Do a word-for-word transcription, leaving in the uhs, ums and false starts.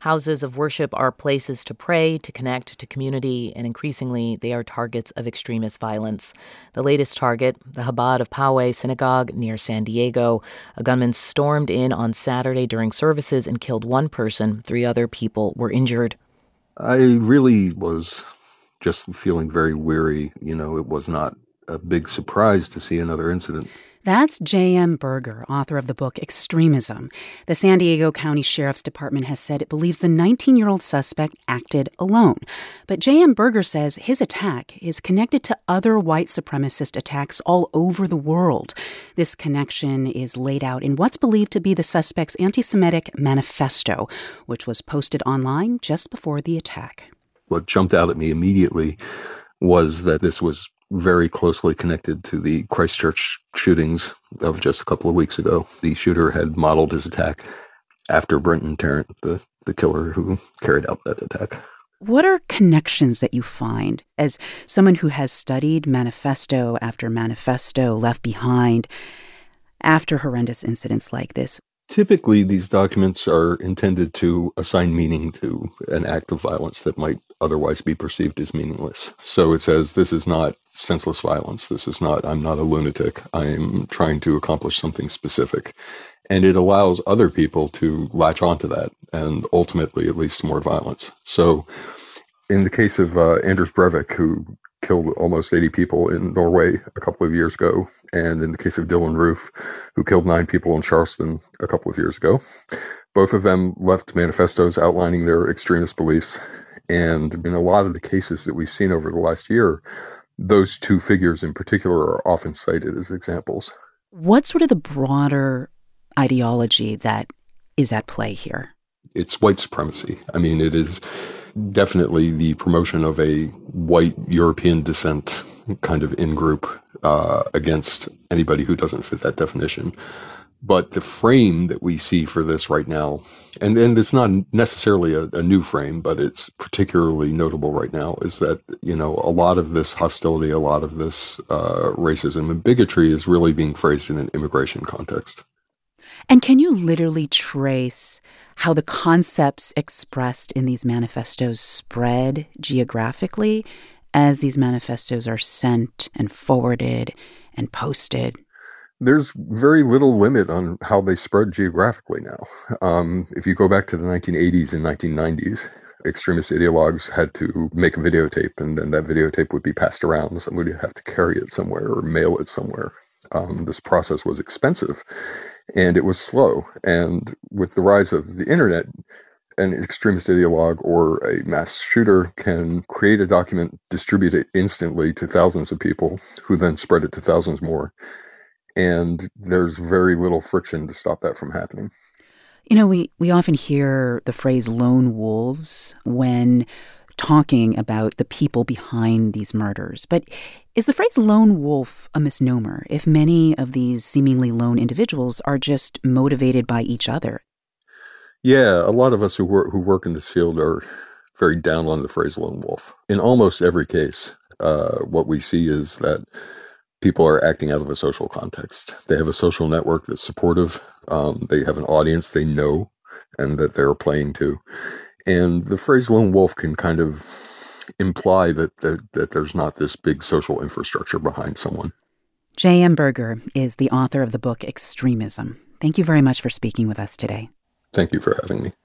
Houses of worship are places to pray, to connect to community, and increasingly they are targets of extremist violence. The latest target, the Chabad of Poway Synagogue near San Diego. A gunman stormed in on Saturday during services and killed one person. Three other people were injured. I really was just feeling very weary. You know, it was not a big surprise to see another incident. That's J M. Berger, author of the book Extremism. The San Diego County Sheriff's Department has said it believes the nineteen-year-old suspect acted alone. But J M. Berger says his attack is connected to other white supremacist attacks all over the world. This connection is laid out in what's believed to be the suspect's anti-Semitic manifesto, which was posted online just before the attack. What jumped out at me immediately was that this was very closely connected to the Christchurch shootings of just a couple of weeks ago. The shooter had modeled his attack after Brenton Tarrant, the, the killer who carried out that attack. What are connections that you find as someone who has studied manifesto after manifesto left behind after horrendous incidents like this? Typically, these documents are intended to assign meaning to an act of violence that might otherwise be perceived as meaningless. So it says, this is not senseless violence. This is not, I'm not a lunatic. I'm trying to accomplish something specific. And it allows other people to latch onto that, and ultimately it leads to more violence. So in the case of uh, Anders Breivik, who killed almost eighty people in Norway a couple of years ago, and in the case of Dylan Roof, who killed nine people in Charleston a couple of years ago, both of them left manifestos outlining their extremist beliefs. And in a lot of the cases that we've seen over the last year, those two figures in particular are often cited as examples. What's sort of the broader ideology that is at play here? It's white supremacy. I mean, it is definitely the promotion of a white European descent kind of in-group uh, against anybody who doesn't fit that definition. But the frame that we see for this right now, and, and it's not necessarily a, a new frame, but it's particularly notable right now, is that, you know, a lot of this hostility, a lot of this uh, racism and bigotry is really being phrased in an immigration context. And can you literally trace how the concepts expressed in these manifestos spread geographically as these manifestos are sent and forwarded and posted? There's very little limit on how they spread geographically now. Um, if you go back to the nineteen eighties and nineteen nineties, extremist ideologues had to make a videotape, and then that videotape would be passed around. Somebody would have to carry it somewhere or mail it somewhere. Um, this process was expensive, and it was slow. And with the rise of the internet, an extremist ideologue or a mass shooter can create a document, distribute it instantly to thousands of people, who then spread it to thousands more. And there's very little friction to stop that from happening. You know, we, we often hear the phrase lone wolves when talking about the people behind these murders. But is the phrase lone wolf a misnomer if many of these seemingly lone individuals are just motivated by each other? Yeah, a lot of us who work, who work in this field are very down on the phrase lone wolf. In almost every case, uh, what we see is that people are acting out of a social context. They have a social network that's supportive. Um, they have an audience they know and that they're playing to. And the phrase lone wolf can kind of imply that, that, that there's not this big social infrastructure behind someone. J M. Berger is the author of the book Extremism. Thank you very much for speaking with us today. Thank you for having me.